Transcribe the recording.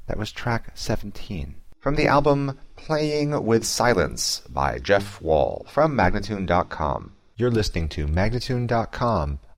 That was track 17. From the album Playing with Silence by Jeff Wall from Magnatune.com. You're listening to Magnatune.com